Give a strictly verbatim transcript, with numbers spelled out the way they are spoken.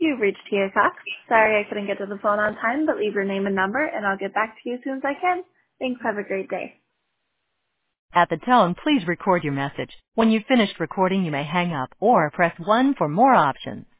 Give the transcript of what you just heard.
You've reached Tia Cox. Sorry I couldn't get to the phone on time, but leave your name and number, and I'll get back to you as soon as I can. Thanks. Have a great day. At the tone, please record your message. When you've finished recording, you may hang up or press one for more options.